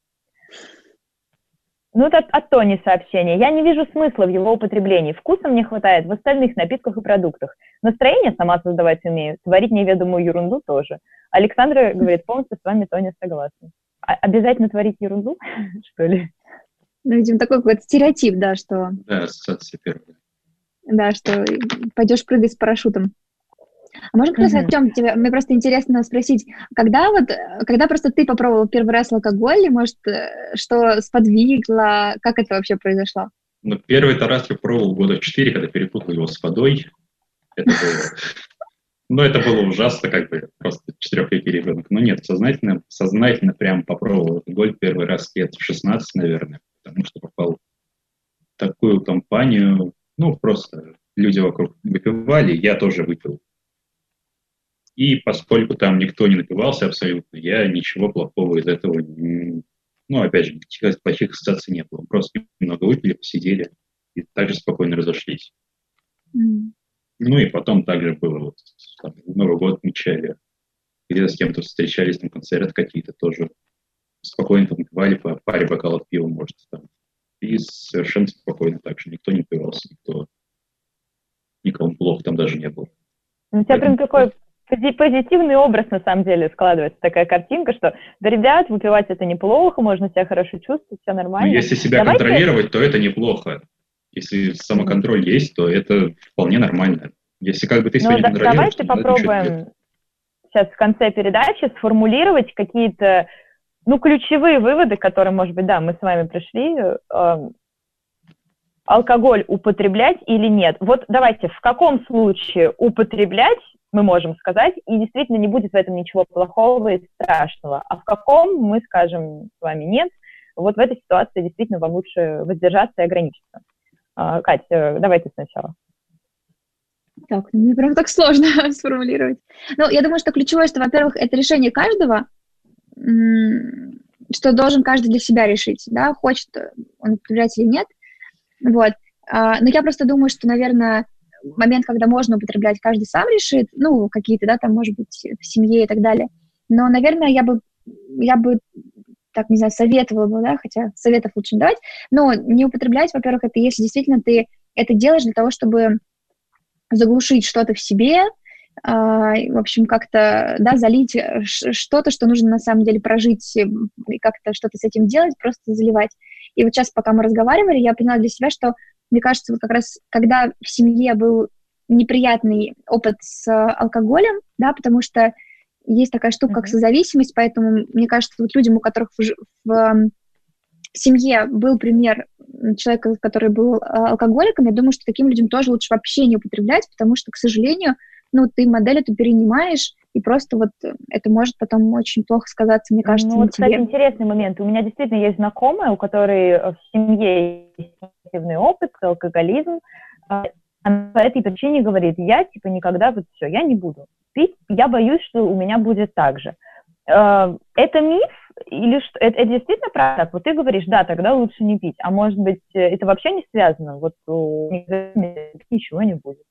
Ну, это от, от Тони сообщение. Я не вижу смысла в его употреблении. Вкуса мне хватает в остальных напитках и продуктах. Настроение сама создавать умею. Творить неведомую ерунду тоже. Александра говорит: полностью с вами, Тоня, согласна. А обязательно творить ерунду, что ли? Ну, видимо, такой какой-то стереотип, да, что... Да, ассоциация первая. Да, что пойдешь прыгать с парашютом. А можно как раз, mm-hmm. Артем, тебе, мне просто интересно спросить, когда вот, когда просто ты попробовал первый раз алкоголь, может, что сподвигло, как это вообще произошло? Ну, первый раз я пробовал года в четыре, когда перепутал его с водой. Это было... Ну, это было ужасно, как бы, просто четырехлетний ребенок. Но нет, сознательно, сознательно прям попробовал алкоголь первый раз лет в шестнадцать, наверное, потому что попал в такую компанию, ну, просто люди вокруг выпивали, я тоже выпил. И поскольку там никто не напивался абсолютно, я ничего плохого из этого, не... ну, опять же, никаких плохих ассоциаций не было. Просто немного выпили, посидели и также спокойно разошлись. Mm. Ну и потом также было, вот, там, Новый год отмечали, где-то с кем-то встречались, там, концерты какие-то тоже. Спокойно там напивали по паре бокалов пива, может, там. И совершенно спокойно также. Никто не напивался, никто, никому плохо там даже не было. У тебя Поэтому... прям такой позитивный образ, на самом деле, складывается такая картинка, что, да, ребят, выпивать это неплохо, можно себя хорошо чувствовать, все нормально. Но если себя Давайте... контролировать, то это неплохо. Если самоконтроль есть, то это вполне нормально. Если как бы ты себя ну, не да, контролируешь, давайте попробуем сейчас в конце передачи сформулировать какие-то, ну, ключевые выводы, к которым, может быть, да, мы с вами пришли. Э, алкоголь употреблять или нет? Вот давайте, в каком случае употреблять мы можем сказать, и действительно не будет в этом ничего плохого и страшного. А в каком мы скажем с вами нет, вот в этой ситуации действительно вам лучше воздержаться и ограничиться. А, Катя, давайте сначала. Так, ну, мне прям так сложно сформулировать. Ну, я думаю, что ключевое, что, во-первых, это решение каждого, что должен каждый для себя решить, да, хочет он употреблять или нет. Вот. Но я просто думаю, что, наверное, момент, когда можно употреблять, каждый сам решит, ну, какие-то, да, там, может быть, в семье и так далее. Но, наверное, я бы, я бы, так, не знаю, советовала бы, да, хотя советов лучше не давать, но не употреблять, во-первых, это если действительно ты это делаешь для того, чтобы заглушить что-то в себе, в общем, как-то, да, залить что-то, что нужно на самом деле прожить, и как-то что-то с этим делать, просто заливать. И вот сейчас, пока мы разговаривали, я поняла для себя, что, мне кажется, вот как раз, когда в семье был неприятный опыт с алкоголем, да, потому что есть такая штука, как созависимость, поэтому, мне кажется, вот людям, у которых в, в, в семье был пример человека, который был алкоголиком, я думаю, что таким людям тоже лучше вообще не употреблять, потому что, к сожалению, ну, ты модель эту перенимаешь, и просто вот это может потом очень плохо сказаться, мне кажется, ну, на вот, тебе. Кстати, интересный момент. У меня действительно есть знакомая, у которой в семье есть негативный опыт, алкоголизм. Она по этой причине говорит, я, типа, никогда вот все, я не буду пить, я боюсь, что у меня будет так же. Это миф или что? Это, это действительно правда? Вот ты говоришь, да, тогда лучше не пить. А может быть, это вообще не связано? Вот у ничего не будет.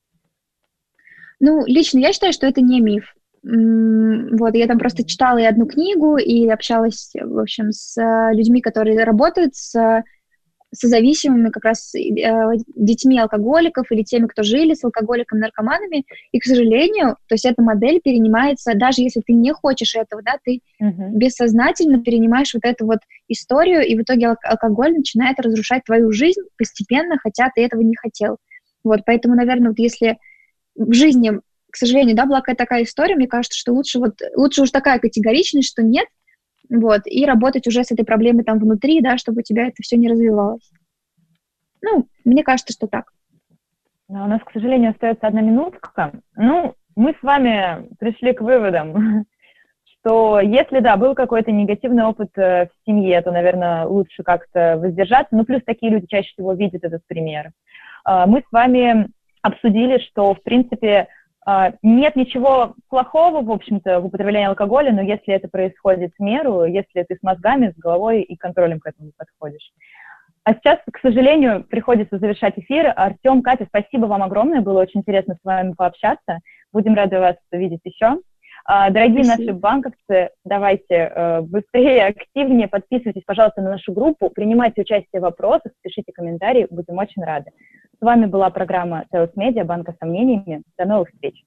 Ну, лично я считаю, что это не миф. Вот, я там просто читала и одну книгу, и общалась, в общем, с людьми, которые работают с созависимыми, как раз детьми алкоголиков или теми, кто жили с алкоголиками, наркоманами, и, к сожалению, то есть эта модель перенимается, даже если ты не хочешь этого, да, ты uh-huh. бессознательно перенимаешь вот эту вот историю, и в итоге ал- алкоголь начинает разрушать твою жизнь постепенно, хотя ты этого не хотел. Вот, поэтому, наверное, вот если в жизни, к сожалению, да, была какая-то такая история, мне кажется, что лучше вот, лучше уж такая категоричность, что нет, вот, и работать уже с этой проблемой там внутри, да, чтобы у тебя это все не развивалось. Ну, мне кажется, что так. Но у нас, к сожалению, остается одна минутка. Ну, мы с вами пришли к выводам, что если, да, был какой-то негативный опыт в семье, то, наверное, лучше как-то воздержаться. Ну, плюс такие люди чаще всего видят этот пример. Мы с вами обсудили, что, в принципе, нет ничего плохого, в общем-то, в употреблении алкоголя, но если это происходит в меру, если ты с мозгами, с головой и контролем к этому подходишь. А сейчас, к сожалению, приходится завершать эфир. Артем, Катя, спасибо вам огромное, было очень интересно с вами пообщаться. Будем рады вас видеть еще. Дорогие спасибо. Наши банковцы, давайте быстрее, активнее подписывайтесь, пожалуйста, на нашу группу, принимайте участие в вопросах, пишите комментарии, будем очень рады. С вами была программа Теос Медиа, Банка сомнениями. До новых встреч.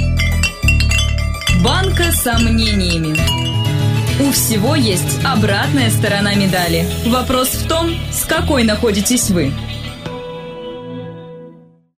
Банка сомнениями. У всего есть обратная сторона медали. Вопрос в том, с какой находитесь вы.